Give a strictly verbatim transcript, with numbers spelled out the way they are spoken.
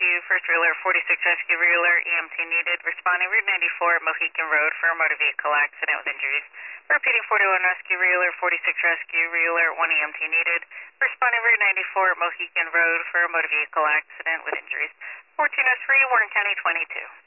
Rescue, First Reeler, forty-six Rescue Reeler, E M T needed. Responding Route ninety-four, Mohican Road for a motor vehicle accident with injuries. Repeating forty-one Rescue Reeler, forty-six Rescue Reeler, one E M T needed. Responding Route ninety-four, Mohican Road for a motor vehicle accident with injuries. fourteen oh three, Warren County twenty-two.